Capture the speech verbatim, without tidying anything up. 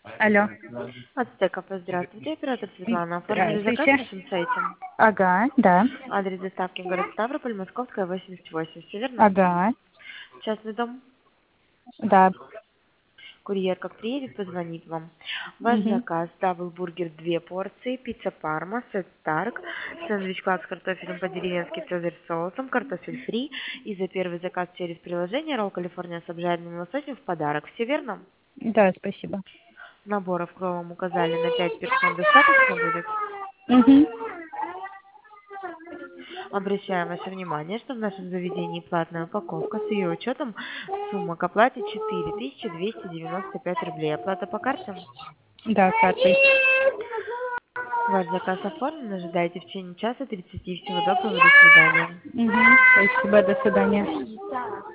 Алло. Ацтеков, здравствуйте, оператор Светлана. Оформили заказ на Здравствуйте. нашем сайте. Ага, да. Адрес доставки город Ставрополь, Московская, восемьдесят восемь. Все верно? Ага, Частный дом. да. Курьер как приедет, позвонит вам. Ваш Угу. заказ: даблбургер две порции, пицца парма, сет старк, сэндвич клаб с картофелем по-деревенски, цезарь с соусом, картофель фри. И за первый заказ через приложение ролл Калифорния с обжаренным лососем в подарок. Все верно? Да, спасибо. Наборов, кто вам указали, на пять персон достаточно будет? Угу. Обращаем ваше внимание, что в нашем заведении платная упаковка. С ее учетом сумма к оплате четыре тысячи двести девяносто пять рублей. Оплата по карте. Да, картой. Ваш заказ оформлен. Ожидайте в течение часа тридцати. Всего доброго. До свидания. Угу. Спасибо, до свидания.